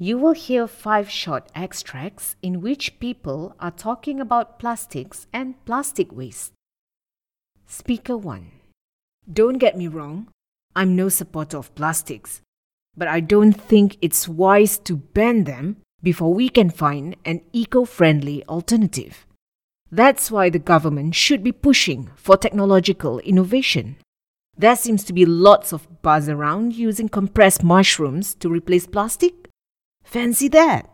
You will hear 5 short extracts in which people are talking about plastics and plastic waste. Speaker 1. Don't get me wrong, I'm no supporter of plastics, but I don't think it's wise to ban them before we can find an eco-friendly alternative. That's why the government should be pushing for technological innovation. There seems to be lots of buzz around using compressed mushrooms to replace plastic. Fancy that!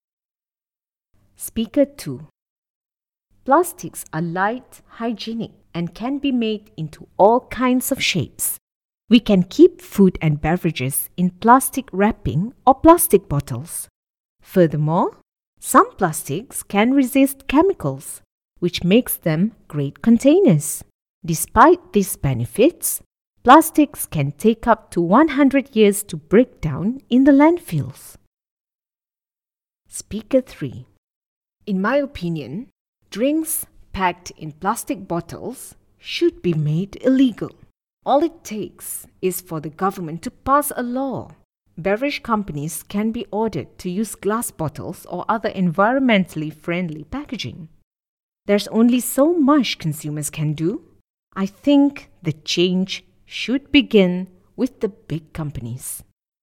Speaker 2. Plastics are light, hygienic, and can be made into all kinds of shapes. We can keep food and beverages in plastic wrapping or plastic bottles. Furthermore, some plastics can resist chemicals, which makes them great containers. Despite these benefits, plastics can take up to 100 years to break down in the landfills. Speaker 3. In my opinion, drinks packed in plastic bottles should be made illegal. All it takes is for the government to pass a law. Beverage companies can be ordered to use glass bottles or other environmentally friendly packaging. There's only so much consumers can do. I think the change should begin with the big companies.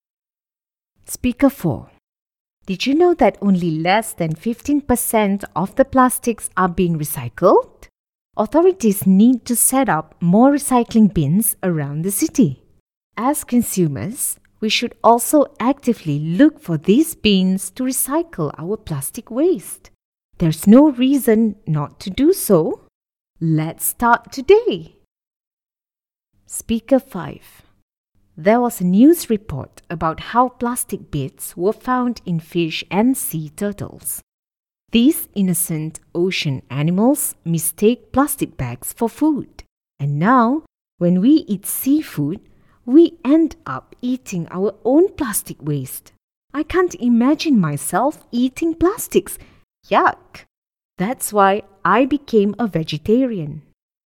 Speaker 4. Did you know that only less than 15% of the plastics are being recycled? Authorities need to set up more recycling bins around the city. As consumers, we should also actively look for these bins to recycle our plastic waste. There's no reason not to do so. Let's start today. Speaker 5. There was a news report about how plastic bits were found in fish and sea turtles. These innocent ocean animals mistake plastic bags for food. And now, when we eat seafood, we end up eating our own plastic waste. I can't imagine myself eating plastics. Yuck! That's why I became a vegetarian.